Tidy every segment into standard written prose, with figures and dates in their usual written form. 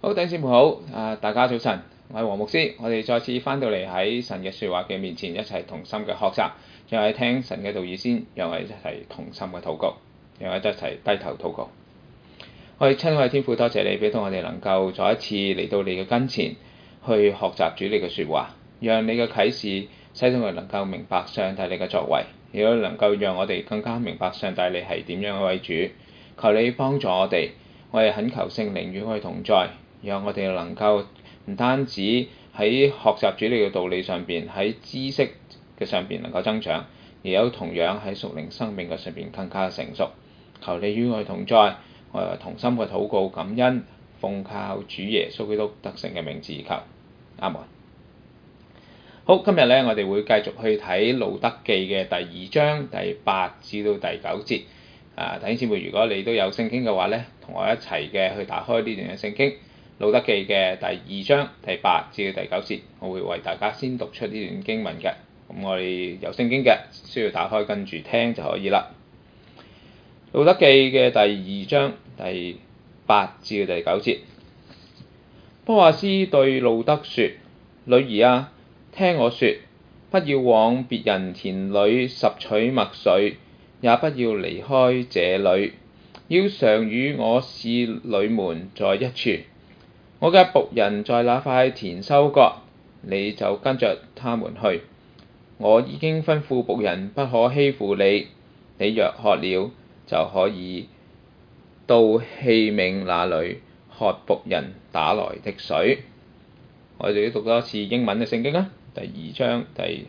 好，弟兄姊妹好，大家早晨，我係黃牧師，我哋再次翻到嚟喺神嘅說話嘅面前，一齊同心嘅學習，讓我哋聽神嘅道義先，讓我哋一齊同心嘅禱告，讓我哋一齊低頭禱告。我哋親愛嘅天父，多謝你俾到我哋能夠再一次嚟到你嘅跟前，去學習主你嘅說話，讓你嘅啟示使到我哋能夠明白上帝你嘅作為，亦都能夠讓我哋更加明白上帝你係點樣嘅位主。求你幫助我哋懇求聖靈與我哋同在。讓我哋能夠唔單止喺學習主你嘅道理上邊，喺知識嘅上邊能夠增長，而有同樣喺屬靈生命嘅上邊更加成熟。求你與我哋同在，我哋同心嘅禱告感恩，奉靠主耶穌基督得勝嘅名字而求，阿門。好，今日咧我哋會繼續去睇路得記嘅第2章第8至到第9節。弟兄姊妹，如果你都有聖經嘅話咧，同我一齊嘅去打開呢段嘅聖經。路得記嘅第2章第8至到第9節，我會為大家先讀出呢段經文嘅。咁我哋有聖經嘅，需要打開跟住聽就可以啦。路得記嘅第2章第8至到第9節，波阿斯對路得說：女兒啊，聽我說，不要往別人田裏拾取麥穗，也不要離開這裏，要常與我使女們在一處。我嘅僕人在那塊田收割，你就跟着他們去。我已經吩咐僕人不可欺負你，你若渴了，就可以到器皿那裏喝僕人打來的水。我哋都讀多次英文嘅聖經啦，第2章第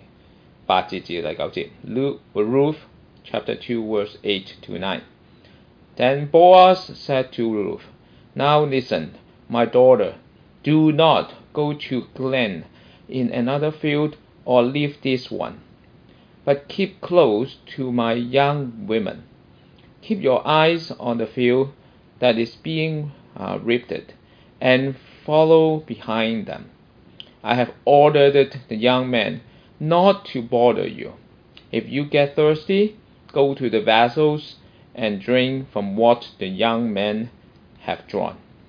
8節至第9節。Ruth chapter 2 verse 8 to 9. Then Boaz said to Ruth, Now listen, my daughter, do not go to glean in another field or leave this one, but keep close to my young women. Keep your eyes on the field that is being reaped, and follow behind them. I have ordered the young men not to bother you. If you get thirsty, go to the vessels and drink from what the young men have drawn.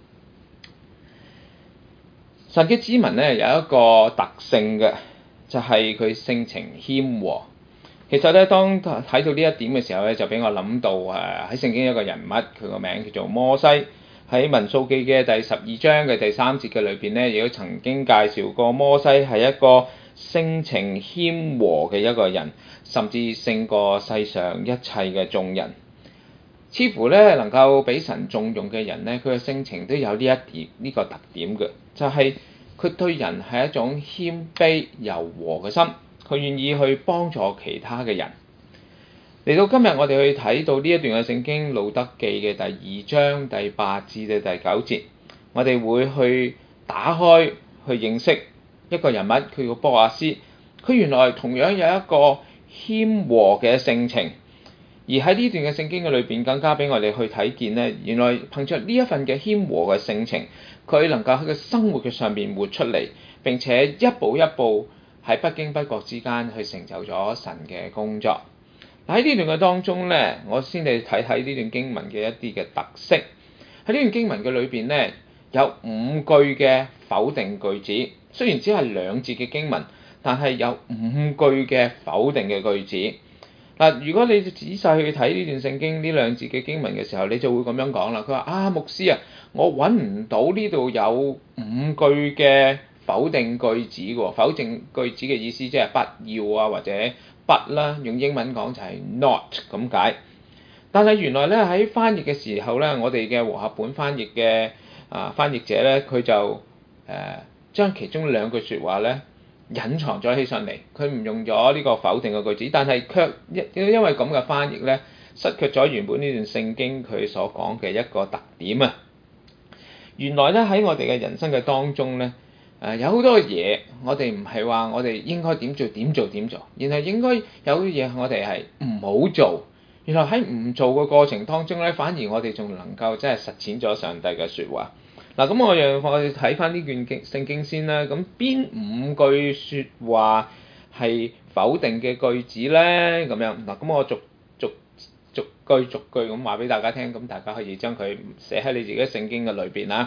神嘅子民咧有一個特性嘅，就係佢性情謙和。其實咧，當睇到呢一點嘅時候咧，就俾我諗到喺聖經一個人物，佢個名叫做摩西。喺民數記嘅第12章嘅第3節嘅裏邊咧，亦都曾經介紹過摩西係一個性情謙和嘅一個人，甚至勝過世上一切嘅眾人。似乎咧能夠俾神重用嘅人咧，佢嘅性情都有呢個特點嘅，就係佢對人係一種謙卑柔和嘅心，佢願意去幫助其他嘅人。嚟到今日我哋去睇到呢一段嘅聖經路得記嘅第2章第8至到第9節，我哋會去打開去認識一個人物，佢叫波阿斯。佢原來同樣有一個謙和嘅性情。而喺呢段嘅聖經嘅裏邊，更加俾我哋去睇見咧，原來憑着呢一份嘅謙和嘅性情，佢能夠喺個生活嘅上邊活出嚟，並且一步一步喺不經不覺之間去成就咗神嘅工作。喺呢段嘅當中咧，我先嚟睇睇呢段經文嘅一啲嘅特色。喺呢段經文嘅裏邊咧，有5句嘅否定句子，雖然只係2節嘅經文，但係有5句嘅否定嘅句子。嗱，如果你仔細去睇呢段聖經呢2節嘅經文嘅時候，你就會咁樣講啦。佢話牧師啊，我揾唔到呢度有5句嘅否定句子喎。否定句子嘅意思即係不要啊，或者不啦，用英文講就係 not 咁解。但係原來咧喺翻譯嘅時候咧，我哋嘅和合本翻譯嘅翻譯者咧，佢就將其中2句説話咧隱藏咗起上嚟，佢唔用咗呢個否定嘅句子，但係卻因為咁嘅翻譯咧，失卻咗原本呢段聖經佢所講嘅一個特點啊！原來咧喺我哋嘅人生嘅當中咧，有好多嘢我哋唔係話我哋應該點做，然後應該有啲嘢我哋係唔好做。原來喺唔做嘅過程當中咧，反而我哋仲能夠真係實踐咗上帝嘅説話。嗱，咁我哋睇翻呢段聖經先啦。咁邊5句説話係否定嘅句子咧？咁樣嗱，咁我逐句咁話俾大家聽，咁大家可以將佢寫喺你自己聖經嘅裏邊啦。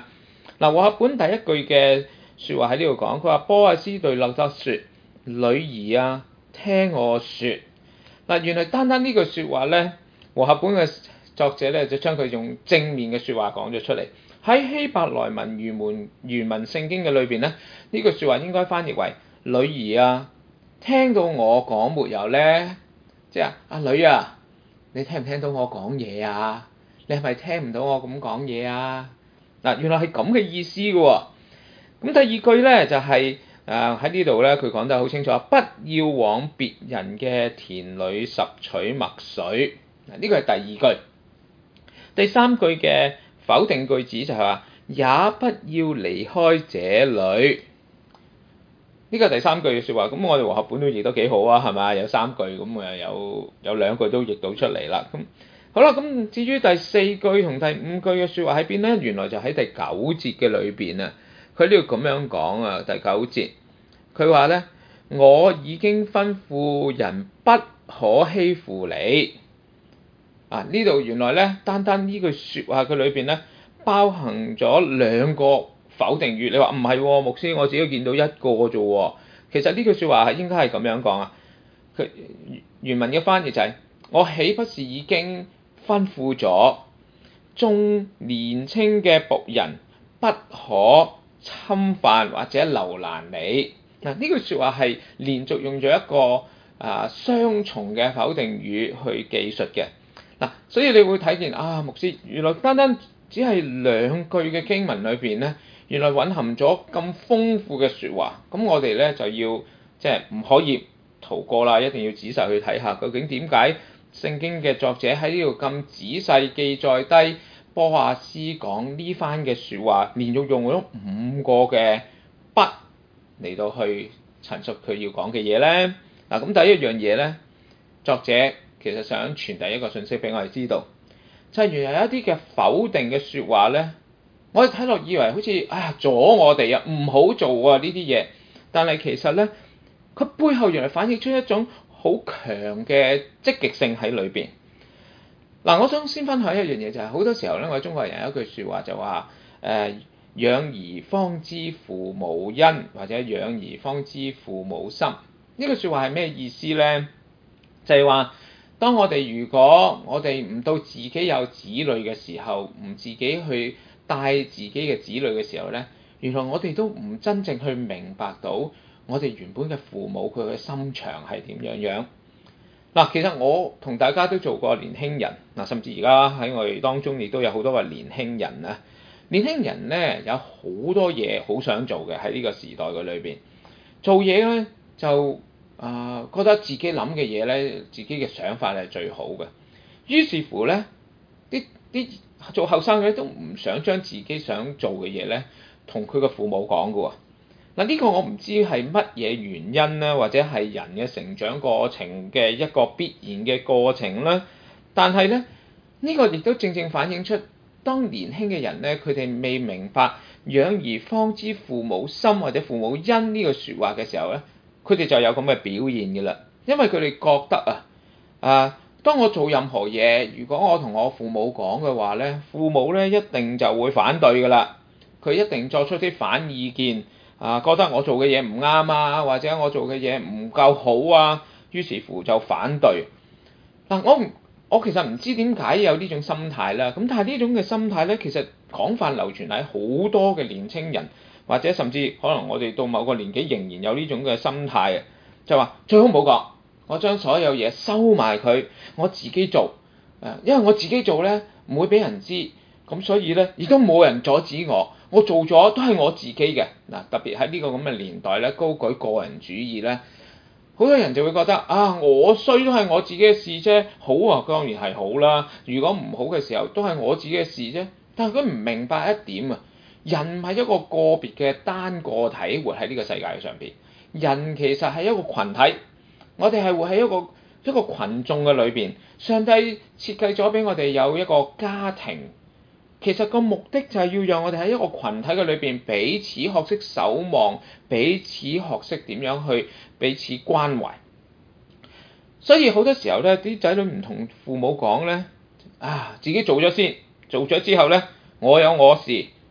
嗱，和合本第一句嘅説話喺呢度講，佢話波阿斯對勒得說：女兒啊，聽我説。嗱，原來單單呢句説話咧，和合本嘅作者咧就將佢用正面嘅説話講咗出嚟。喺希伯來文原文聖經嘅裏邊咧，呢句説話應該翻譯為：女兒啊，聽到我講沒有咧？即係阿女啊，你聽唔聽到我講嘢啊？你係咪聽唔到我咁講嘢啊？嗱，原來係咁嘅意思嘅喎。咁第二句咧就係喺呢度咧，佢講得好清楚，不要往別人嘅田裏拾取麥穗。嗱，呢個係第二句。第三句嘅否定句子就係話，也不要離開這裏。呢個係第三句嘅説話。咁我哋和合本都譯得幾好啊，係咪？有三句，咁有兩句都譯到出嚟啦。咁好啦，咁至於第四句同第五句嘅説話喺邊咧？原來就喺第九節嘅裏邊啊。佢呢度咁樣講啊，第九節，佢話咧：我已經吩咐人不可欺負你。呢度原來咧，單單呢句説話嘅裏邊咧，包含咗兩個否定語。你話唔係喎，牧師，我自己見到一個啫喎。其實呢句説話係應該係咁樣講啊。佢原文嘅翻譯就係：我豈不是已經吩咐咗眾年青嘅僕人不可侵犯或者留難你。嗱，呢句説話係連續用咗一個雙重嘅否定語去記述嘅。嗱，所以你會睇見牧師原來單單只係兩句嘅經文裏邊咧，原來蘊含咗咁豐富嘅説話。咁我哋咧就要即係唔可以逃過啦，一定要仔細去睇下究竟點解聖經嘅作者喺呢度咁仔細記載低波阿斯講呢番嘅説話，連續用咗5個嘅不嚟到去陳述佢要講嘅嘢咧。嗱，咁第一樣嘢咧，作者其實想傳遞一個信息俾我哋知道，就係原來有一啲嘅否定嘅説話咧，我哋睇落以為好似阻我哋唔好做呢啲嘢，但係其實咧，佢背後原來反映出一種好強嘅積極性喺裏邊。嗱，我想先分享一樣嘢，就係好多時候咧，我哋中國人有一句説話就話養兒方知父母恩，或者養兒方知父母心。呢句説話係咩意思咧？就係話，當如果我哋唔到自己有子女嘅時候，唔自己去帶自己嘅子女嘅時候咧，原來我哋都唔真正去明白到我哋原本嘅父母佢嘅心腸係點樣。嗱，其實我同大家都做過年輕人，甚至而家喺我哋當中亦都有好多個年輕人啊。年輕人咧有好多嘢好想做嘅，喺呢個時代嘅裏邊，做嘢咧就覺得自己諗嘅嘢咧，自己嘅想法係最好嘅。於是乎咧，啲做後生嘅都唔想將自己想做嘅嘢咧，同佢嘅父母講嘅喎。嗱，呢個我唔知係乜嘢原因啦，或者係人嘅成長過程嘅一個必然嘅過程啦。但係咧，呢個亦都正正反映出，當年輕嘅人咧，佢哋未明白養兒方知父母心或者父母恩呢個説話嘅時候咧，佢哋就有咁嘅表現嘅啦。因為佢哋覺得當我做任何嘢，如果我同我父母講嘅話咧，父母咧一定就會反對嘅啦。佢一定作出啲反意見，覺得我做嘅嘢唔啱或者我做嘅嘢唔夠好啊，於是乎就反對。我其實唔知點解有呢種心態啦。咁但係呢種嘅心態咧，其實廣泛流傳喺好多嘅年青人，或者甚至可能我哋到某個年紀仍然有呢種嘅心態，就話最好唔好講，我將所有嘢收埋佢，我自己做。因為我自己做咧唔會俾人知，咁所以咧亦都冇人阻止我。我做咗都係我自己嘅。特別喺呢個咁嘅年代咧，高舉個人主義咧，好多人就會覺得我衰都係我自己嘅事啫，好當然係好啦。如果唔好嘅時候都係我自己嘅事啫。但係佢唔明白一點人唔係一個個別嘅單個體活喺呢個世界上邊，人其實係一個群體，我哋係活喺一個群眾嘅裏邊。上帝設計咗俾我哋有一個家庭，其實個目的就係要讓我哋喺一個群體嘅裏邊彼此學識守望，彼此學識點樣去彼此關懷。所以好多時候咧，啲仔女唔同父母講咧，自己做咗先，做咗之後咧，我有我事，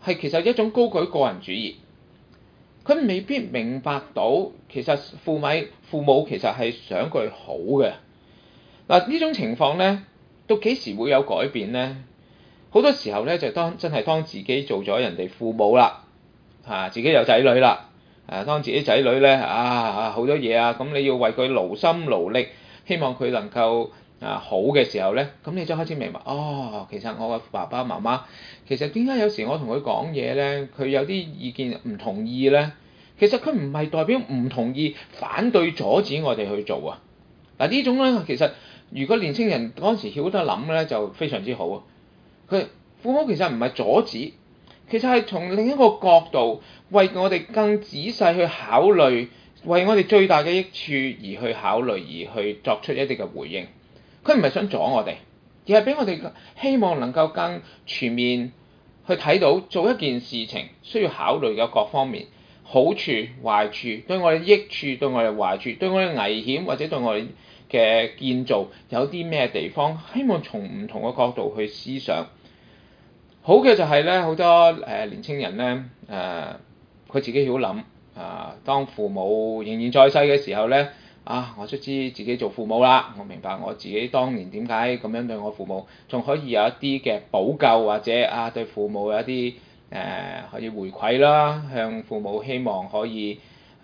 係其實一種高舉個人主義。佢未必明白到其實父母其實係想佢好嘅。嗱，呢種情況咧，到幾時會有改變咧？好多時候咧就真係當自己做咗人哋父母啦，自己有仔女啦，當自己仔女咧好多嘢咁你要為佢勞心勞力，希望佢能夠好嘅時候咧，咁你就開始明白其實我嘅爸爸媽媽其實點解有時我同佢講嘢咧，佢有啲意見唔同意咧？其實佢唔係代表唔同意、反對、阻止我哋去做啊！嗱，呢種咧，其實如果年青人嗰陣時曉得諗咧，就非常之好啊！佢父母其實唔係阻止，其實係從另一個角度為我哋更仔細去考慮，為我哋最大嘅益處而去考慮，而去作出一啲嘅回應。佢唔係想阻我哋，而係俾我哋希望能夠更全面去睇到做一件事情需要考慮嘅各方面，好處壞處，對我哋益處，對我哋壞處，對我哋危險或者對我哋嘅建造有啲咩地方，希望從唔同嘅角度去思想。好嘅就係咧，好多年青人咧佢自己曉諗當父母仍然在世嘅時候咧我卒之自己做父母啦，我明白我自己當年點解咁樣對我父母，仲可以有一啲嘅補救，或者對父母有一啲可以回饋啦，向父母希望可以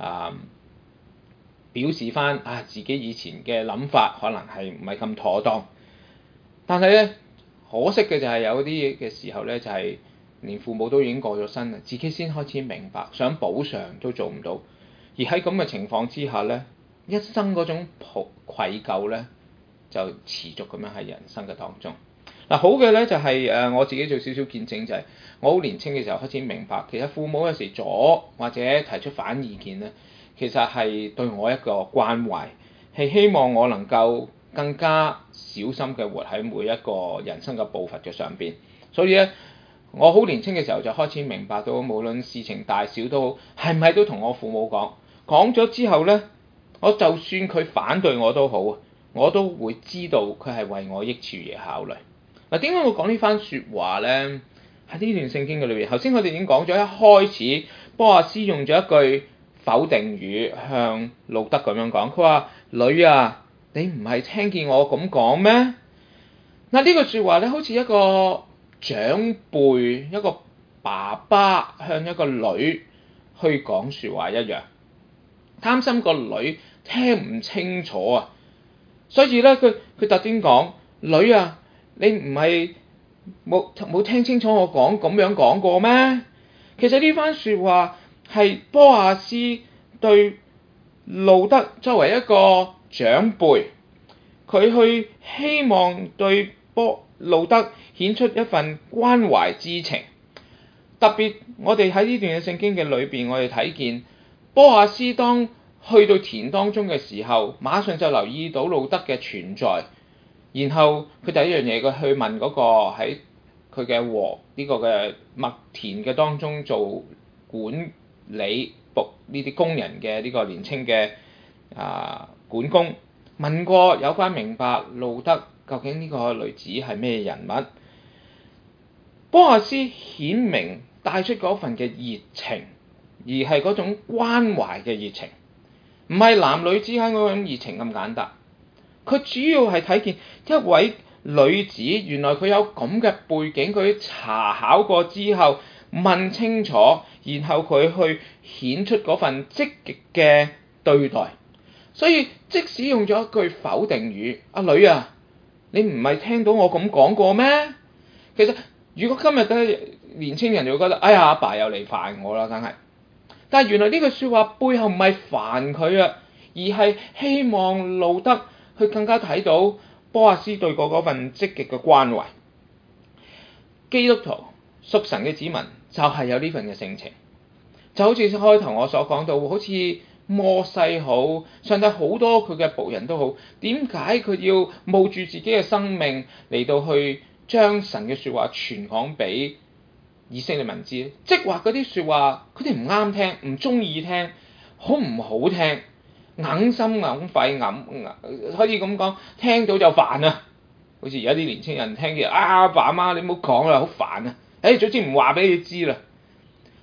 表示翻自己以前嘅諗法可能係唔係咁妥當。但係咧可惜嘅就係有啲嘅時候咧，就係連父母都已經過咗身啦，自己先開始明白，想補償都做唔到。而喺咁嘅情況之下咧，一生嗰種愧疚咧就持續咁樣喺人生嘅當中。好嘅咧就係我自己做少少見證，就係我好年輕嘅時候開始明白，其實父母有時阻或者提出反意見咧，其實係對我一個關懷，係希望我能夠更加小心嘅活喺每一個人生嘅步伐嘅上邊。所以咧，我好年輕嘅時候就開始明白到，無論事情大小都好，係唔係都同我父母講咗之後咧，我就算佢反對我都好，我都會知道佢係為我益處而考慮。嗱，點解我講呢番説話咧？喺呢段聖經嘅裏邊，頭先我哋已經講咗，一開始波阿斯用咗一句否定語向路得咁樣講，佢話：女啊，你唔係聽見我咁講咩？嗱，呢句説話咧，好似一個長輩、一個爸爸向一個女去講説話一樣，擔心個女聽唔清楚啊，所以咧佢特登講：女啊，你唔係冇聽清楚我咁樣講過咩？其實呢番説話係波阿斯對路得作為一個長輩，佢去希望對路得顯出一份關懷之情。特別我哋喺呢段嘅聖經嘅裏邊，我哋睇見波阿斯當去到田當中嘅時候，馬上就留意到路得嘅存在，然後佢第一樣嘢佢去問嗰個喺佢嘅呢個嘅麥田嘅當中做管理呢啲工人嘅呢個年青嘅管工，問過有關明白路得究竟呢個女子係咩人物。波阿斯顯明帶出嗰份嘅熱情，而係嗰種關懷嘅熱情，唔係男女之間嗰種熱情咁簡單。佢主要係睇見一位女子，原來佢有咁嘅背景，佢查考過之後問清楚，然後佢去顯出嗰份積極嘅對待。所以即使用咗一句否定語，阿女啊，你唔係聽到我咁講過咩？其實如果今日嘅年青人就會覺得，哎呀，阿爸又嚟煩我啦，梗係。但係原來呢句説話背後唔係煩佢啊，而係希望路得去更加睇到波阿斯對嗰份積極嘅關懷。基督徒屬神嘅子民就係有呢份嘅性情，就好似開頭我所講到，好似摩西好，上帝好多佢嘅僕人都好，點解佢要冒住自己嘅生命嚟到去將神嘅説話傳講俾以色列民知？即係話嗰啲説話佢哋唔啱聽，唔中意聽，好唔好聽，硬心硬肺可以咁講，聽到就煩啊！好似而家啲年青人聽嘅阿爸阿媽，你唔好講啦，好煩啊！總之唔話俾你知啦。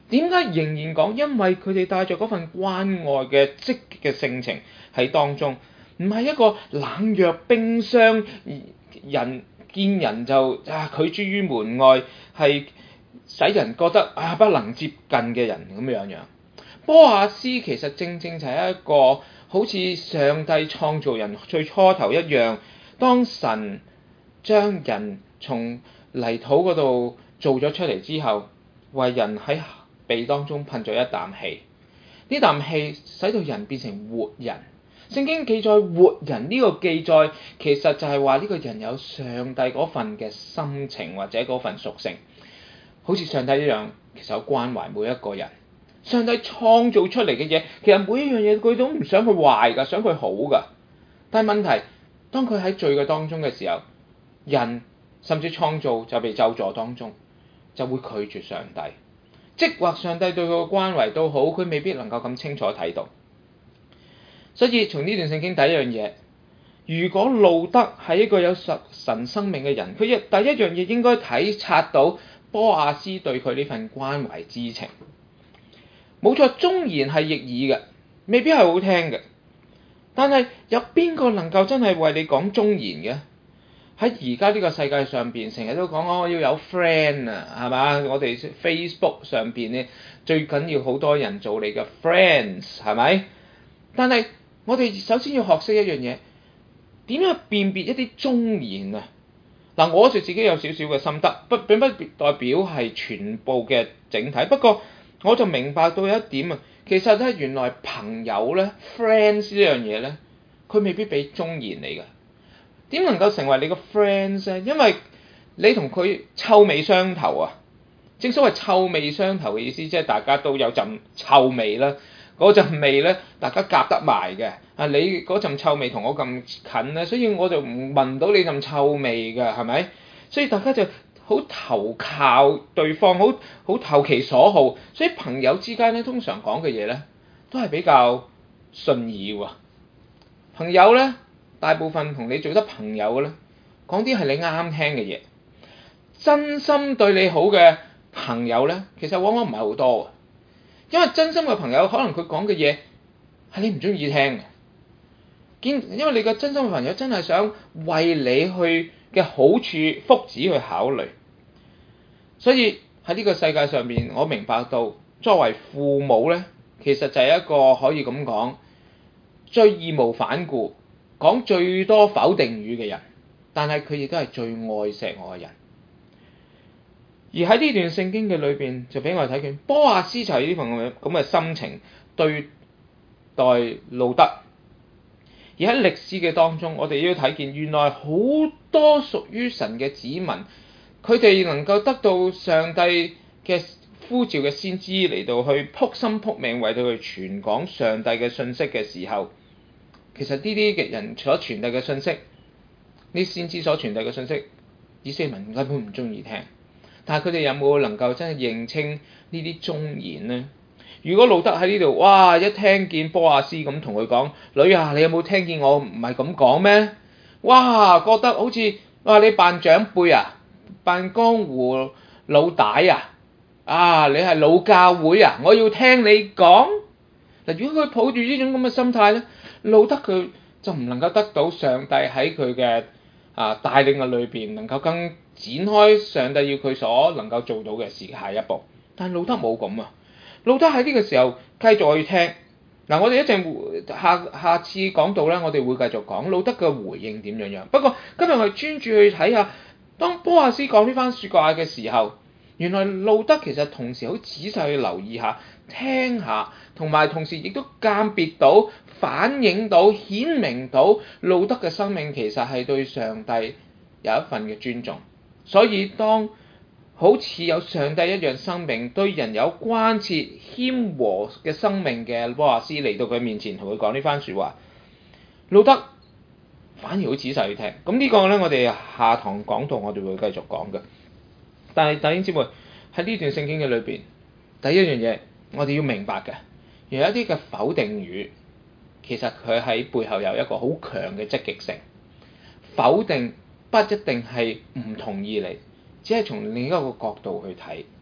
點解仍然講？因為佢哋帶着嗰份關愛嘅積極嘅性情喺當中，唔係一個冷若冰霜，人見人就拒諸於門外，係使人覺得不能接近嘅人咁樣。波亞斯其實正正就係一個好似上帝創造人最初頭一樣，當神將人從泥土嗰度做咗出嚟之後，為人喺鼻當中噴咗一啖氣，呢啖氣使到人變成活人。聖經記載活人呢個記載，其實就係話呢個人有上帝嗰份嘅心情或者嗰份屬性，好似上帝一樣，其實有關懷每一個人。上帝創造出嚟嘅嘢，其實每一樣嘢佢都唔想佢壞㗎，想佢好㗎。但係問題，當佢喺罪嘅當中嘅時候，人甚至創造就被咒詛當中，就會拒絕上帝。即或上帝對佢嘅關懷都好，佢未必能夠咁清楚睇到。所以從呢段聖經第一樣嘢，如果路德係一個有神生命嘅人，佢第一樣嘢應該體察到波亞斯對佢呢份關懷之情。冇錯，忠言係逆耳嘅，未必係好聽嘅。但係有邊個能夠真係為你講忠言嘅？喺而家呢個世界上邊，成日都講我要有 friend 啊，係嘛？我哋 Facebook 上邊咧，最緊要好多人做你嘅 friends， 係咪？但係我哋首先要學識一樣嘢，點樣辨別一啲忠言啊？嗱，我就自己有少少嘅心得，並不代表係全部嘅整體。不過我就明白到一點啊，其實咧原來朋友咧 friends 呢樣嘢咧，佢未必俾忠言你㗎。點能夠成為你個 friends 咧？因為你同佢臭味相投啊！正所謂臭味相投嘅意思，即係大家都有陣臭味啦。嗰陣味咧，大家夾得埋嘅。你嗰陣臭味同我咁近咧，所以我就唔聞到你陣臭味㗎，係咪？所以大家就好投靠對方，好投其所好。所以朋友之間咧，通常講嘅嘢咧，都係比較順意喎。朋友咧，大部分同你做得朋友嘅咧，講啲係你啱聽嘅嘢。真心對你好嘅朋友咧，其實往往唔係好多嘅，因為真心嘅朋友可能佢講嘅嘢係你唔中意聽嘅。因為你嘅真心嘅朋友真係想為你去嘅好處福祉去考慮，所以喺呢個世界上面，我明白到作為父母咧，其實就係一個可以咁講最義無反顧講最多否定語嘅人，但係佢亦都係最愛錫我嘅人。而喺呢段聖經嘅裏邊，就俾我哋睇見波亞斯就係呢份咁嘅心情對待路德。而喺歷史嘅當中，我哋都要睇見原來好多屬於神嘅子民，佢哋能夠得到上帝嘅呼召嘅先知嚟到去撲心撲命為到佢傳講上帝嘅信息嘅時候，其實呢啲嘅人所傳遞嘅信息，呢先知所傳遞嘅信息，以色列民根本唔中意聽。但係佢哋有冇能夠真係認清呢啲忠言呢？如果路德喺呢度，哇！一聽見波亞斯咁同佢講，女啊，你有冇聽見我唔係咁講咩？哇！覺得好似哇，你扮長輩啊，扮江湖老大啊，你係老教會啊，我要聽你講。嗱，如果佢抱住呢種咁嘅心態咧，路德佢就唔能夠得到上帝喺佢嘅帶領嘅裏邊，能夠更展開上帝要佢所能夠做到嘅事下一步。但係路德冇咁啊。路德喺呢個時候繼續去聽。嗱，我哋一陣下次講到咧，我哋會繼續講路德嘅回應點樣樣。不過今日我哋專注去睇下，當波亞斯講呢番説話嘅時候，原來路德其實同時好仔細去留意下、聽下，同埋同時亦都鑑別到、反映到、顯明到路德嘅生命其實係對上帝有一份嘅尊重。所以當好似有上帝一樣生命，對人有關切、謙和嘅生命嘅波亞斯嚟到佢面前，同佢講呢番説話，路德反而好仔細去聽。咁呢個咧，我哋下堂講到，我哋會繼續講嘅。但係弟兄姊妹喺呢段聖經嘅裏邊，第一樣嘢我哋要明白嘅，有一啲嘅否定語，其實佢喺背後有一個好強嘅積極性。否定不一定係唔同意你，只係從另一個角度去睇。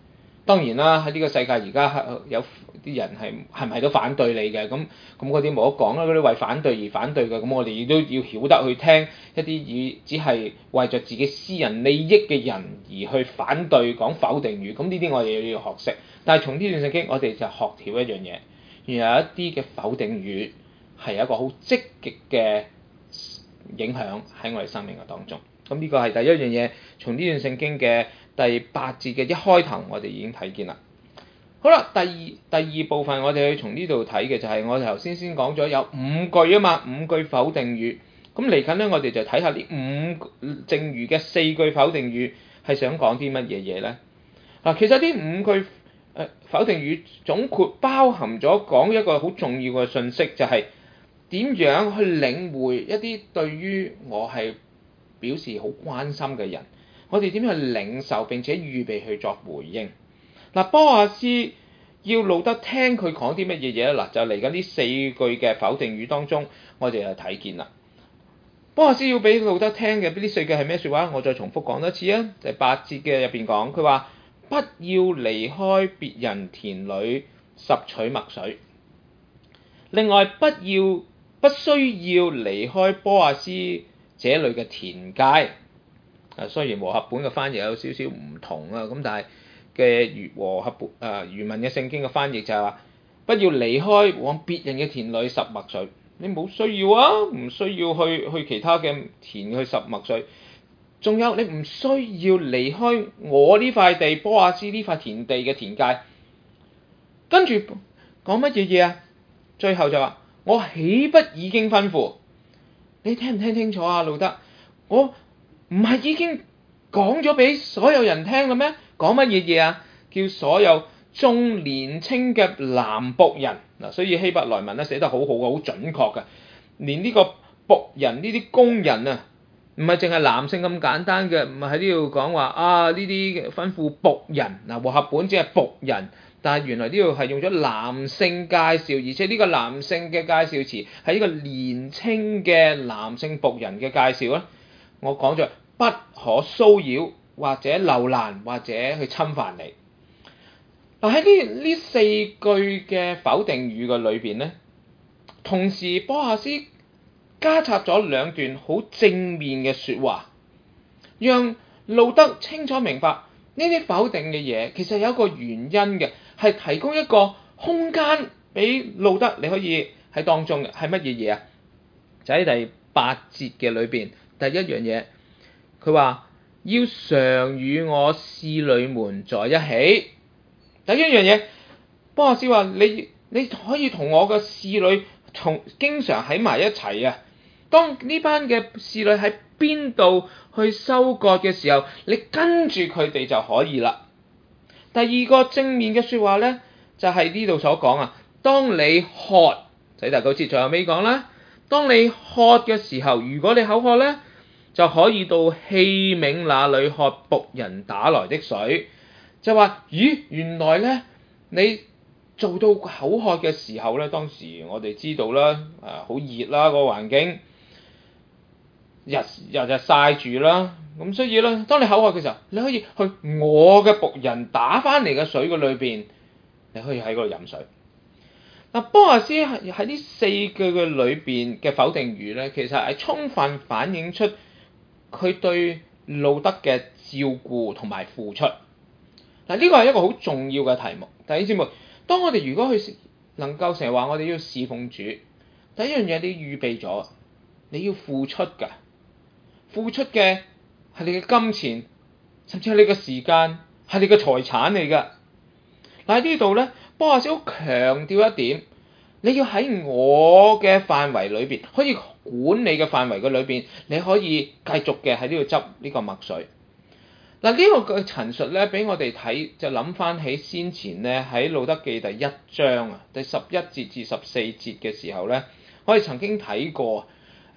當然啦，喺呢個世界而家有啲人係咪都反對你嘅，咁嗰啲冇得講啦，嗰啲為反對而反對嘅，咁我哋亦都要曉得去聽一啲只係為着自己私人利益嘅人而去反對講否定語，咁呢啲我哋要學識。但係從呢段聖經，我哋就學曉一樣嘢，原來有一啲嘅否定語係有一個好積極嘅影響喺我哋生命嘅當中。咁呢個係第一樣嘢，從呢段聖經嘅第8節嘅一開頭，我哋已經睇見啦。好啦，第二部分我哋去從呢度睇嘅就係我哋頭先講咗有5句啊嘛，5句否定語。咁嚟緊咧，我哋就睇下呢剩餘嘅4句否定語係想講啲乜嘢嘢咧？嗱，其實呢5句否定語總括包含咗講一個好重要嘅信息，就係點樣去領會一啲對於我係表示好關心嘅人，我哋點樣去領受並且預備去作回應。嗱，波阿斯要路得聽佢講啲乜嘢嘢咧？嗱，就嚟緊呢4句嘅否定語當中，我哋就睇見啦。波阿斯要俾路得聽嘅呢4句係咩説話？我再重複講多次啊。第8節嘅入邊講，佢話不要離開別人田裏拾取麥穗。另外不需要離開波阿斯這裏嘅田界。雖然和合本嘅翻譯有少少唔同啊，咁但係嘅和合本原文嘅聖經嘅翻譯就係話，不要離開往別人嘅田裏拾麥穗。你冇需要啊，唔需要去其他嘅田去拾麥穗。仲有你唔需要離開我呢塊地波阿斯呢塊田地嘅田界。跟住講乜嘢啊？最後就話我豈不已經吩咐？你聽唔聽清楚啊，路得？我唔係已經講咗俾所有人聽啦咩？講乜嘢啊？叫所有眾年青嘅男僕人嗱，所以希伯來文咧寫得好好嘅，好準確嘅。連呢個僕人呢啲工人啊，唔係淨係男性咁簡單嘅，唔係喺呢度講話啊呢啲吩咐僕人嗱，和合本只係僕人，但係原來呢度係用咗男性介紹，而且呢個男性嘅介紹詞係呢個年青嘅男性僕人嘅介紹咧。我講咗不可騷擾或者留難或者去侵犯你。嗱，喺呢4句嘅否定語嘅裏邊咧，同時波阿斯加插咗2段好正面嘅説話，讓路得清楚明白呢啲否定嘅嘢其實有一個原因嘅，係提供一個空間俾路得你可以喺當中嘅係乜嘢嘢啊？就喺第8節嘅裏邊，第一樣嘢，佢話要常與我使女們在一起。第一樣嘢，波阿斯話你可以同我嘅使女經常喺埋一齊啊。當呢班嘅使女喺邊度去收割嘅時候，你跟住佢哋就可以啦。第二個正面嘅説話咧，就係呢度所講啊。當你渴，喺第9節最後尾講啦。當你渴嘅時候，如果你口渴咧，就可以到器皿那裡喝僕人打來的水。就話咦，原來咧你做到口渴嘅時候咧，當時我哋知道啦，好熱啦個環境，日曬住啦，咁所以咧，當你口渴嘅時候，你可以去我嘅僕人打翻嚟嘅水嘅裏邊，你可以喺嗰度飲水。嗱，波阿斯喺呢4句嘅裏邊嘅否定語咧，其實係充分反映出佢對路得嘅照顧同埋付出。嗱，呢個係一個好重要嘅題目。弟兄姊妹，當我哋如果去能夠成日話我哋要侍奉主，第一樣嘢你預備咗，你要付出㗎。付出嘅係你嘅金錢，甚至係你嘅時間，係你嘅財產嚟㗎。嗱，喺呢度咧，波阿斯好強調一點，你要喺我嘅範圍裏邊，可以管理嘅範圍嘅裏邊，你可以繼續嘅喺呢度執呢個麥穗。嗱，呢個嘅陳述咧，俾我哋睇就諗翻起先前咧喺路得記第1章啊，第11節至14節嘅時候咧，我哋曾經睇過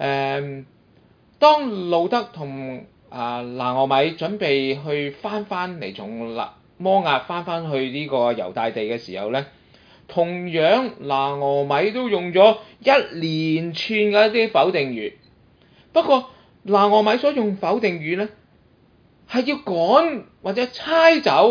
當路得同拿俄米準備去翻嚟從摩押翻去呢個猶大地嘅時候咧，同樣拿俄米都用咗一連串嘅一啲否定語。不過拿俄米所用否定語咧，係要趕或者猜走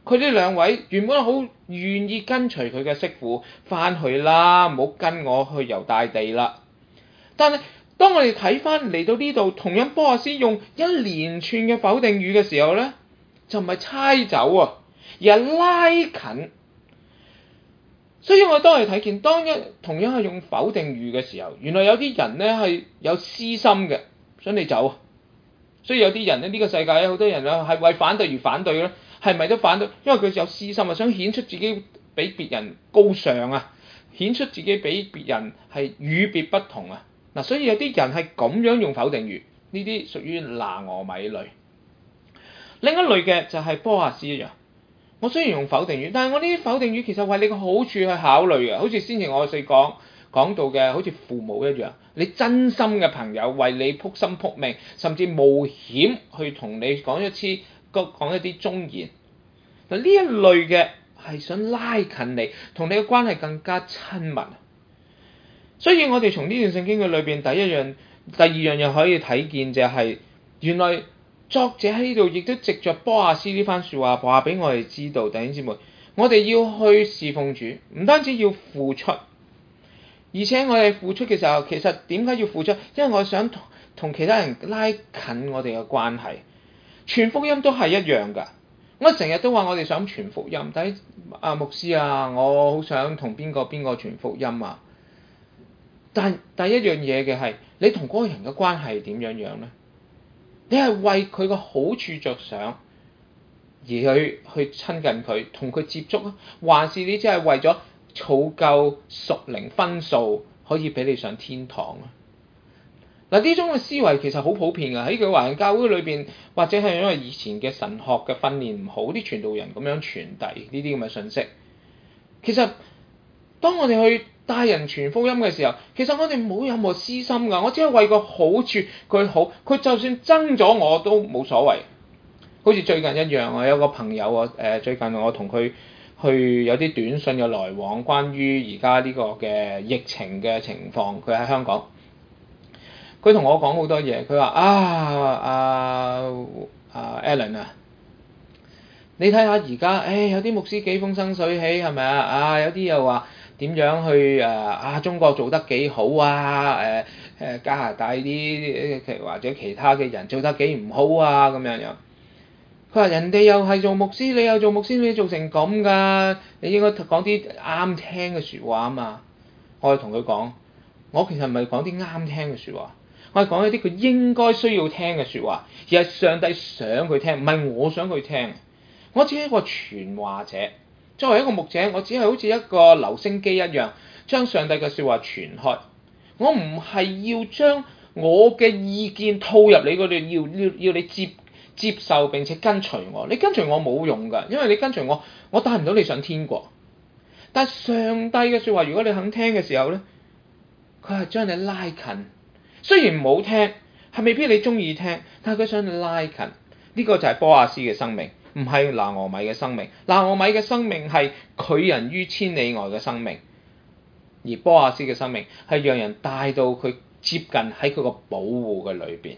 佢呢兩位原本好願意跟隨佢嘅媳婦翻去啦，唔好跟我去猶大地啦。但係當我哋睇翻嚟到呢度，同樣波阿斯用一連串嘅否定語嘅時候咧，就唔係猜走啊，而係拉近。所以我當係睇見，同樣係用否定語嘅時候，原來有啲人咧係有私心嘅，想你走。所以有啲人咧，呢個世界有好多人咧係為反對而反對咧，係咪都反對？因為佢有私心啊，想顯出自己比別人高尚啊，顯出自己比別人係與別不同啊。嗱，所以有啲人係咁樣用否定語，呢啲屬於拿俄米類。另一類嘅就係波阿斯一樣。我雖然用否定語，但係我呢啲否定語其實為你嘅好處去考慮嘅，好似先前我哋講到嘅，好似父母一樣，你真心嘅朋友為你撲心撲命，甚至冒險去同你講一啲忠言。嗱，呢一類嘅係想拉近你，同你嘅關係更加親密。所以我哋從呢段聖經嘅裏邊，第二樣又可以睇見就係，原來作者喺呢度亦都藉着波阿斯呢番説話話俾我哋知道，弟兄姊妹，我哋要去侍奉主，唔單止要付出，而且我哋付出嘅時候，其實點解要付出？因為我想同其他人拉近我哋嘅關係。傳福音都係一樣㗎。我成日都話我哋想傳福音，但係牧師啊，我好想同邊個傳福音啊。但第一樣嘢嘅係，你同嗰個人嘅關係點樣呢？你係為佢個好處着想而去親近佢，同佢接觸啊？還是你只係為咗儲夠屬靈分數，可以俾你上天堂啊？嗱，呢種嘅思維其實好普遍㗎，喺佢華人教會裏邊，或者係因為以前嘅神學嘅訓練唔好，啲傳道人咁樣傳遞呢啲咁嘅信息。其實當我哋去帶人傳福音嘅時候，其實我哋冇任何私心㗎，我只係為個好處佢好，佢就算憎咗我都冇所謂。好似最近一樣，我有個朋友啊，最近我同佢去有啲短信嘅來往，關於而家呢個嘅疫情嘅情況，佢喺香港。佢同我講好多嘢，佢話Alan 啊，你睇下而家，有啲牧師幾風生水起係咪啊？有啲又話點樣去中國做得幾好啊？加拿大啲或者其他嘅人做得幾唔好啊？咁樣。佢話人哋又係做牧師，你又做牧師，你做成咁㗎？你應該講啲啱聽嘅説話啊嘛！我係同佢講，我其實唔係講啲啱聽嘅説話。我係講一啲佢應該需要聽嘅説話，而係上帝想佢聽，唔係我想佢聽。我只係一個傳話者，作為一個牧者，我只係好似一個留聲機一樣，將上帝嘅説話傳開。我唔係要將我嘅意見套入你嗰度，要你接受並且跟隨我。你跟隨我冇用㗎，因為你跟隨我，我帶唔到你上天國。但係上帝嘅説話，如果你肯聽嘅時候咧，佢係將你拉近。雖然唔好聽，係未必你中意聽，但係佢想你拉近。呢個就係波阿斯嘅生命，唔係拿俄米嘅生命。拿俄米嘅生命係拒人於千里外嘅生命，而波阿斯嘅生命係讓人帶到佢接近喺佢個保護嘅裏邊。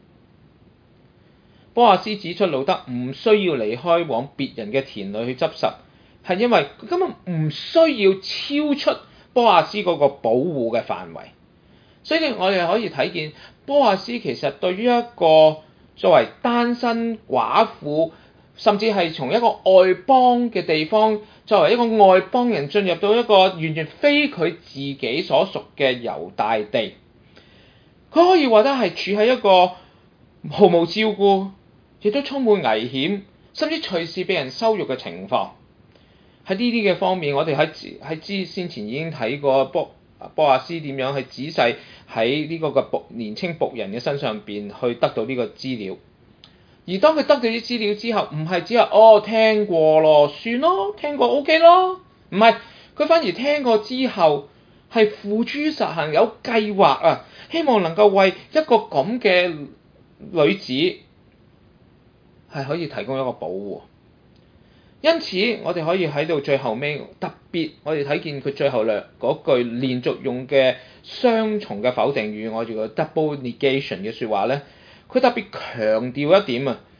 波阿斯指出路得唔需要離開往別人嘅田裏去執拾，係因為佢根本唔需要超出波阿斯嗰個保護嘅範圍。所以我哋可以睇見波阿斯其實對於一個作為單身寡婦，甚至係從一個外邦嘅地方，作為一個外邦人進入到一個完全非佢自己所屬嘅猶大地，佢可以話得係處喺一個毫無照顧，亦都充滿危險，甚至隨時被人羞辱嘅情況。喺呢啲嘅方面，我哋喺先前已經睇過波阿斯點樣去仔細喺呢個嘅年青僕人嘅身上邊去得到呢個資料。而當佢得到啲資料之後，唔係只係聽過咯，算咯，聽過 OK 咯，唔係，佢反而聽過之後係付諸實行，有計劃啊，希望能夠為一個咁嘅女子係可以提供一個保護。因此，我哋可以喺度最後尾特別，我哋睇見佢最後嗰句連續用嘅雙重嘅否定語，我叫做 double negation 嘅説話咧，佢特別強調一點啊，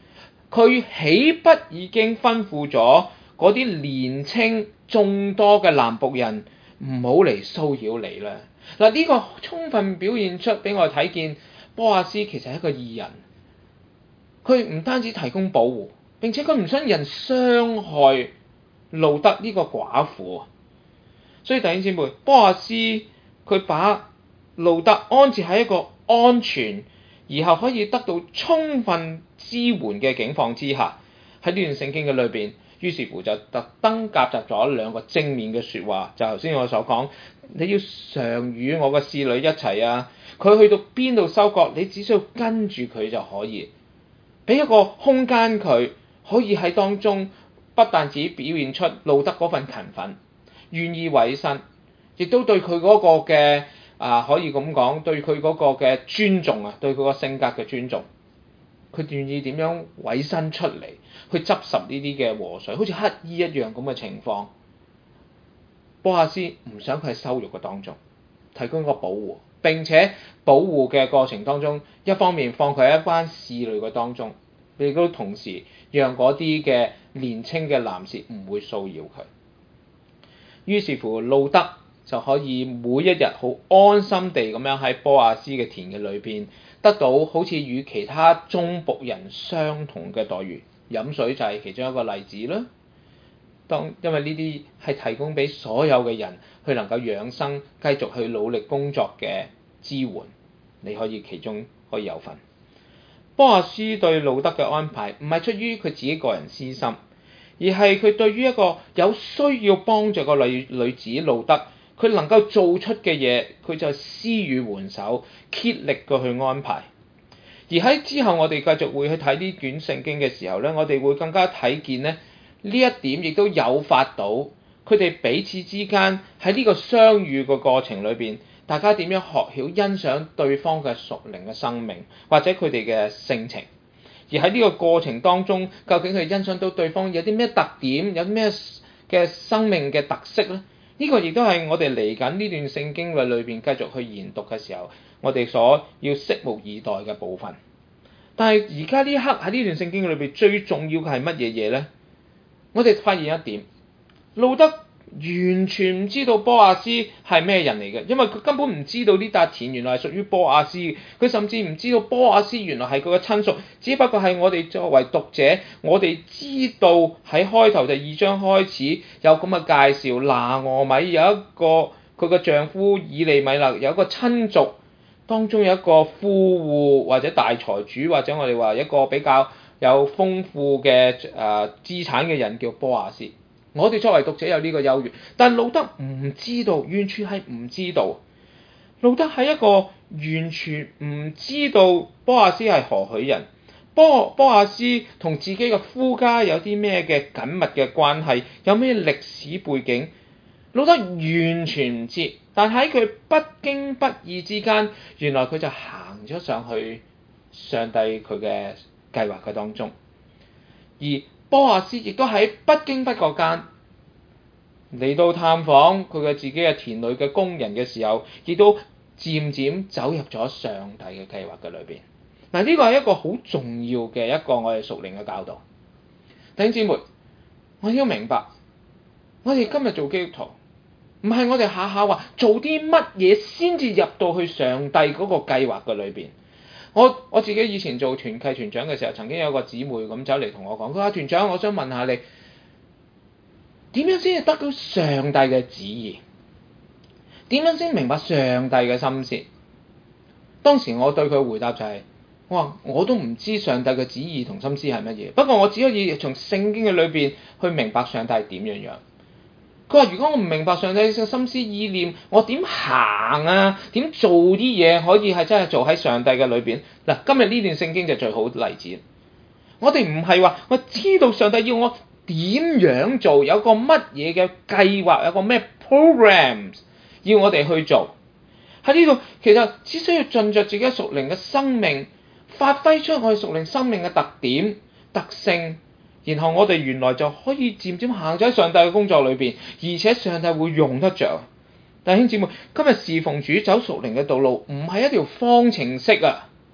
佢豈不已經吩咐咗嗰啲年青眾多嘅男僕人唔好嚟騷擾你咧？嗱，呢個充分表現出俾我哋睇見，波亞斯其實係一個義人。佢唔單止提供保護，並且佢唔想人傷害路得呢個寡婦。所以弟兄姊妹，波亞斯佢把路得安置喺一個安全，然後可以得到充分支援嘅境況之下，喺呢段聖經嘅裏邊，於是乎就特登夾雜咗兩個正面嘅説話，就頭先我所講，你要常與我嘅侍女一齊啊，佢去到邊度收割，你只需要跟住佢就可以，俾一個空間佢可以喺當中，不但止表現出路得嗰份勤奮，願意委身，亦都對佢嗰個嘅可以咁講，對佢嗰個嘅尊重啊，對佢個性格嘅尊重，佢願意點樣委身出嚟去執拾呢啲嘅禾穗，好似乞兒一樣咁嘅情況。波亞斯唔想佢喺羞辱嘅當中，提供一個保護，並且保護嘅過程當中，一方面放佢喺一班侍女嘅當中，亦都同時讓嗰啲嘅年青嘅男士唔會騷擾佢。於是乎，路得就可以每一日好安心地咁樣喺波亞斯嘅田嘅裏邊，得到好似與其他中僕人相同嘅待遇。飲水就係其中一個例子啦。因為呢啲係提供俾所有嘅人去能夠養生、繼續去努力工作嘅支援，你可以其中可以有份。波亞斯對路得嘅安排唔係出於佢自己個人私心，而係佢對於一個有需要幫助嘅女子路得，佢能夠做出嘅嘢，佢就施予援手，竭力過去安排。而喺之後我哋繼續會去睇呢卷聖經嘅時候咧，我哋會更加睇見咧呢一點，亦都誘發到佢哋彼此之間喺呢個相遇嘅過程裏邊，大家點樣學曉欣賞對方嘅屬靈嘅生命，或者佢哋嘅性情。而喺呢個過程當中，究竟佢欣賞到對方有啲咩特點，有啲咩嘅生命嘅特色咧？呢個亦都係我哋嚟緊呢段聖經裏邊繼續去研讀嘅時候，我哋所要拭目以待嘅部分。但係而家呢一刻喺呢段聖經裏邊最重要嘅係乜嘢嘢咧？我哋發現一點，路得完全唔知道波亞斯係咩人嚟嘅，因為佢根本唔知道呢笪田原來係屬於波亞斯，佢甚至唔知道波亞斯原來係佢嘅親屬。只不過係我哋作為讀者，我哋知道喺開頭第2章開始有咁嘅介紹，拿俄米有一個佢嘅丈夫以利米勒有一個親族，當中有一個富戶或者大財主，或者我哋話一個比較有豐富嘅資產嘅人叫波亞斯。我哋作為讀者有呢個優越，但路得唔知道，完全係唔知道。路得係一個完全唔知道波亞斯係何許人，波亞斯同自己嘅夫家有啲咩嘅緊密嘅關係，有咩歷史背景，路得完全唔知。但喺佢不經不意之間，原來佢就行咗上去上帝佢嘅計劃嘅當中，而波亞斯亦都喺不經不覺間嚟到探訪佢嘅自己嘅田裏嘅工人嘅時候，亦都漸漸走入咗上帝嘅計劃嘅裏邊。嗱，呢個係一個好重要嘅一個我哋屬靈嘅教導。弟兄姊妹，我要明白，我哋今日做基督徒，唔係我哋下下話做啲乜嘢先至入到去上帝嗰個計劃嘅裏邊。我自己以前做團契團長嘅時候，曾經有個姊妹咁走嚟同我講，佢話團長，我想問下你，點樣先至得到上帝嘅旨意？點樣先明白上帝嘅心思？當時我對佢回答就係，我話我都唔知上帝嘅旨意同心思係乜嘢，不過我只可以從聖經嘅裏邊去明白上帝係點樣樣。佢話如果我唔明白上帝嘅心思意念，我點行啊？點做啲嘢可以係真係做喺上帝嘅裏邊？嗱，今日呢段聖經就最好例子。我哋唔係話我知道上帝要我點樣做，有個乜嘢嘅計劃，有個咩 programs 要我哋去做。喺呢度其實只需要盡着自己屬靈嘅生命，發揮出我哋屬靈生命嘅特點特性，然後我哋原來就可以漸漸行咗喺上帝嘅工作裏邊，而且上帝會用得着。弟兄姊妹，今日侍奉主走屬靈嘅道路唔係一條方程式啊！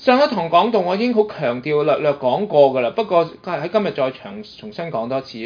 上一堂講到，我已經好強調略略講過㗎啦，不過喺今日再重新講多次。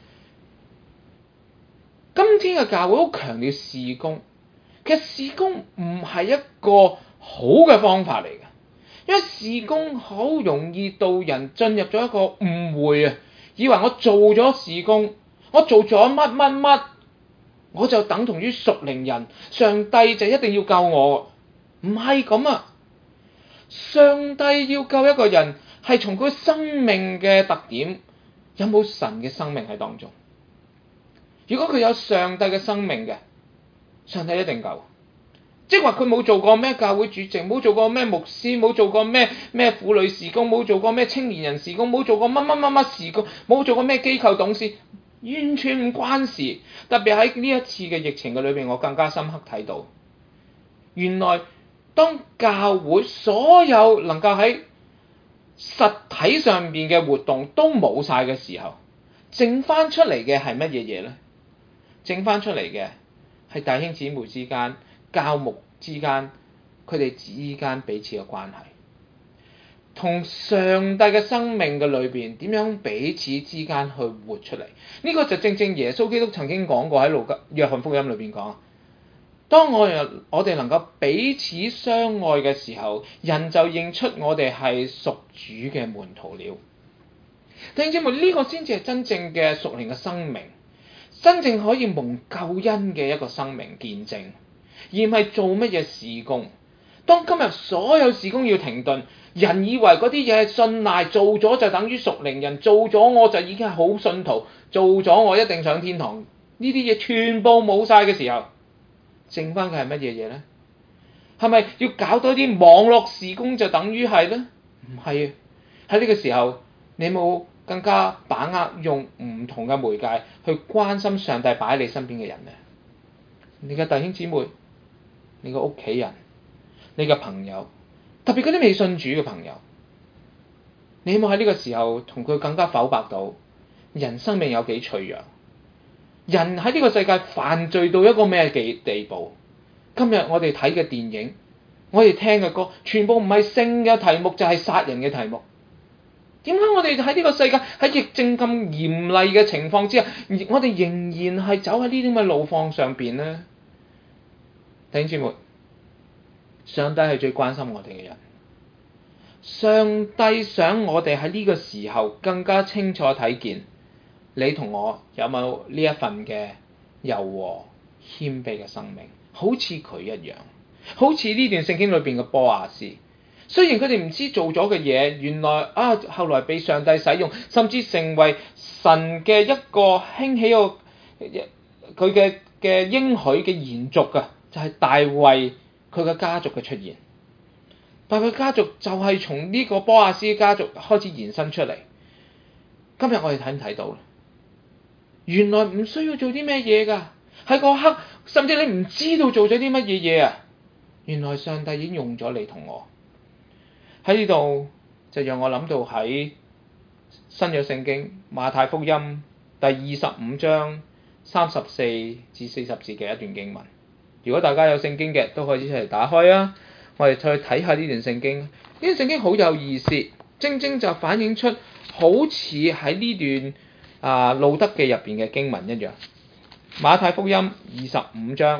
今天嘅教會好強調事工，其實事工唔係一個好嘅方法嚟嘅，因為事工好容易導人進入咗一個誤會啊，以為我做咗事工，我做咗乜乜乜，我就等同於屬靈人，上帝就一定要救我，唔係咁啊！上帝要救一個人，係從佢生命嘅特點，有冇神嘅生命喺當中？如果佢有上帝嘅生命嘅，上帝一定救。即係話佢冇做過咩教會主席，冇做過咩牧師，冇做過咩婦女事工，冇做過咩青年人事工，冇做過乜乜乜乜事工，冇做過咩機構董事，完全唔關事。特別喺呢一次嘅疫情嘅裏邊，我更加深刻睇到，原來當教會所有能夠喺實體上邊嘅活動都冇晒嘅時候，剩翻出嚟嘅係乜嘢嘢呢？剩翻出嚟嘅係弟兄姊妹之間、教牧之間，佢哋之間彼此嘅關係，同上帝嘅生命嘅裏邊點樣彼此之間去活出嚟？呢個就正正耶穌基督曾經講過喺約翰福音裏邊講，當我哋能夠彼此相愛嘅時候，人就認出我哋係屬主嘅門徒了。弟兄姊妹，呢個先至係真正嘅屬靈嘅生命，真正可以蒙救恩嘅一個生命見證，而唔係做乜嘢事工。當今日所有事工要停頓，人以為嗰啲嘢係信賴，做咗就等於屬靈人，做咗我就已經係好信徒，做咗我一定上天堂。呢啲嘢全部冇晒嘅時候，剩翻嘅係乜嘢嘢呢？係咪要搞多啲網絡事工就等於係呢？唔係啊！喺呢個時候，你冇更加把握用唔同嘅媒介去關心上帝擺喺你身邊嘅人呢？你嘅弟兄姊妹，你嘅屋企人，你嘅朋友，特別嗰啲未信主嘅朋友，你有冇喺呢個時候同佢更加剖白到人生命有幾脆弱？人喺呢個世界犯罪到一個咩地步？今日我哋睇嘅電影，我哋聽嘅歌，全部唔係性嘅題目，就係殺人嘅題目。點解我哋喺呢個世界喺疫症咁嚴厲嘅情況之下，我哋仍然係走喺呢啲咁嘅路況上邊呢？弟兄姊妹，上帝係最關心我哋嘅人，上帝想我哋喺呢個時候更加清楚睇見你同我有冇呢一份嘅柔和謙卑嘅生命，好似佢一樣，好似呢段聖經裏邊嘅波亞斯。雖然佢哋唔知做咗嘅嘢，原來後來被上帝使用，甚至成為神嘅一個興起個佢嘅應許嘅延續㗎，就係大衛佢嘅家族嘅出現。大衛家族就係從呢個波亞斯家族開始延伸出嚟。今日我哋睇唔睇到？原來唔需要做啲咩嘢㗎，喺嗰刻甚至你唔知道做咗啲乜嘢嘢啊！原來上帝已經用咗你同我。喺呢度就讓我諗到喺新約聖經馬太福音第25章34至40節嘅一段經文。如果大家有聖經嘅，都可以一齊打開啊！我哋再睇下呢段聖經。呢段聖經好有意思，正正就反映出好似喺呢段路德記入邊嘅經文一樣。馬太福音25章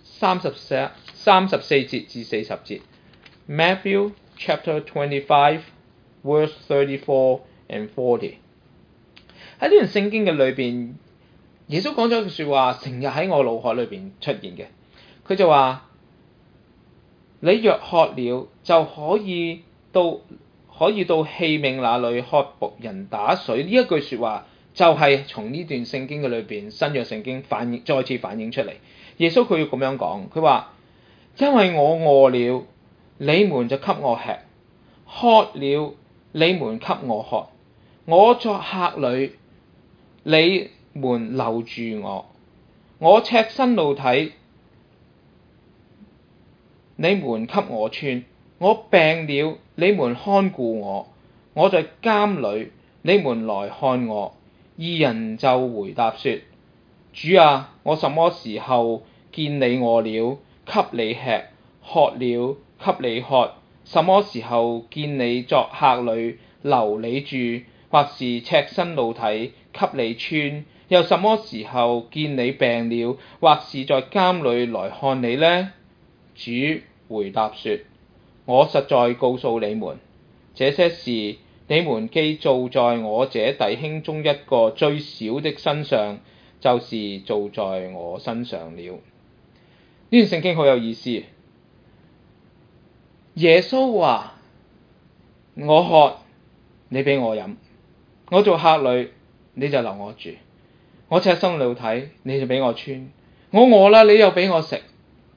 34節至40節。Matthew Chapter 25, verse 34 and 40。喺呢段聖經嘅裏邊，耶穌講咗一句説話，成日喺我腦海裏邊出現嘅。佢就話：你若渴了，就可以到器皿那裏喝僕人打水。呢一句説話就係從呢段聖經嘅裏邊，新約聖經再次反映出嚟。耶穌佢要咁樣講，佢話：因為我餓了，你們就給我吃；渴了，你們給我喝。我作客旅，你們留住我；我赤身露體，你們給我穿；我病了，你們看顧我；我在監裏，你們來看我。二人就回答說：主啊，我什麼時候見你餓了，給你吃；渴了，給你喝； 什麼時候見你作客旅留你住，或是赤身露體給你穿？又什麼時候見你病了，或是在監裏來看你呢？主回答說：我實在告訴你們，這些事你們既做在我這弟兄中一個最小的身上，就是做在我身上了。呢段聖經好有意思。耶穌話：我渴，你俾我飲；我做客旅，你就留我住；我赤身露體，你就俾我穿；我餓啦，你又俾我食。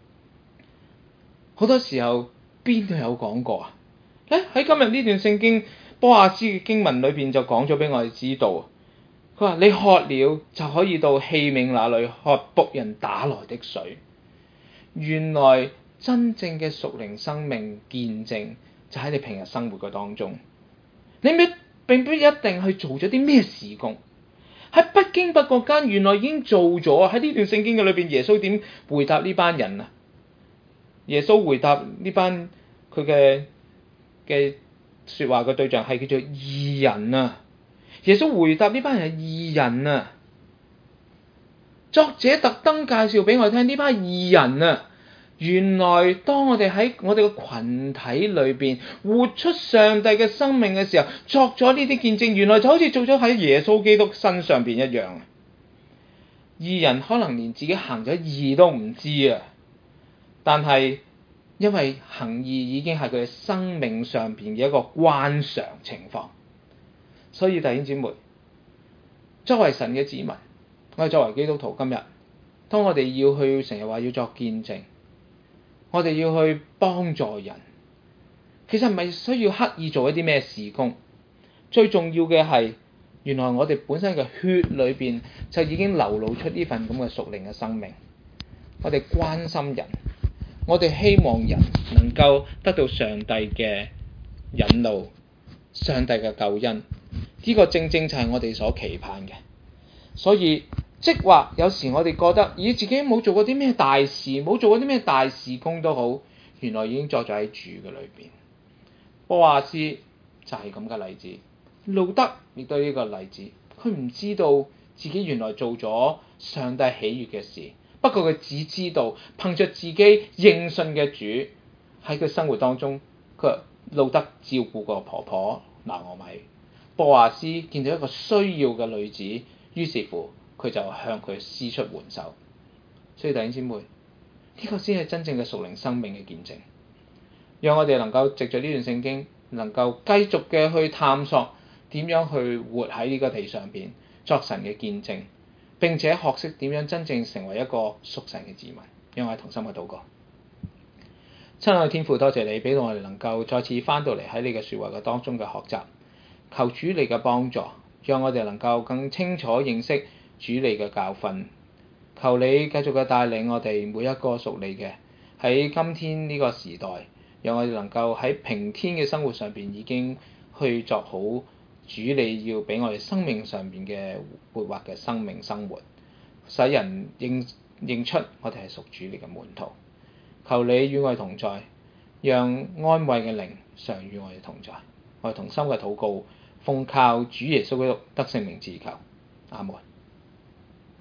好多時候邊度有講過啊？喺今日呢段聖經波亞斯嘅經文裏邊就講咗俾我哋知道。佢話：你渴了就可以到器皿那裏喝僕人打來的水。原來真正嘅屬靈生命見證就喺你平日生活嘅當中。你並不一定去做咗啲咩事工，喺不經不覺間原來已經做咗。喺呢段聖經嘅裏邊，耶穌點回答呢班人啊？耶穌回答呢班佢嘅說話嘅對象係叫做義人啊！耶穌回答呢班人係義人啊！作者特登介紹俾我哋聽呢班義人啊！原來當我哋喺我哋嘅群體裏邊活出上帝嘅生命嘅時候，作咗呢啲見證，原來就好似做咗喺耶穌基督身上邊一樣。義人可能連自己行咗義都唔知啊！但係因為行義已經係佢嘅生命上邊嘅一個慣常情況，所以弟兄姊妹，作為神嘅子民，我哋作為基督徒，今日當我哋要去成日話要作見證，我哋要去幫助人，其實唔係需要刻意做一啲咩事工，最重要嘅係原來我哋本身嘅血裏邊就已經流露出呢份咁嘅屬靈嘅生命。我哋關心人，我哋希望人能夠得到上帝嘅引路，上帝嘅救恩，呢個正正就係我哋所期盼嘅。所以即話有時我哋覺得自己冇做過啲咩大事，冇做過啲咩大事工都好，原來已經作咗喺主嘅裏邊。波亞斯就係咁嘅例子，路德亦都係呢個例子。佢唔知道自己原來做咗上帝喜悅嘅事，不過佢只知道憑着自己認信嘅主喺佢生活當中，路德照顧個婆婆拿俄米，波亞斯見到一個需要嘅女子，於是乎佢就向佢施出援手。所以弟兄姊妹，呢個先係真正嘅屬靈生命嘅見證，讓我哋能夠藉着呢段聖經，能夠繼續嘅去探索點樣去活喺呢個地上邊作神嘅見證，並且學識點樣真正成為一個屬神嘅子民。讓我哋同心去禱告。親愛嘅天父，多謝你俾到我哋能夠再次翻到嚟喺你嘅說話嘅當中嘅學習，求主你嘅幫助，讓我哋能夠更清楚認識主你嘅教訓。求你繼續嘅帶領我哋每一個屬你嘅喺今天呢個時代，讓我哋能夠喺平天嘅生活上邊已經去作好主你要俾我哋生命上邊嘅活潑嘅生命生活，使人認出我哋係屬主你嘅門徒。求你與我哋同在，讓安慰嘅靈常與我哋同在。我哋同心嘅禱告，奉靠主耶穌基督得勝名字求，阿門。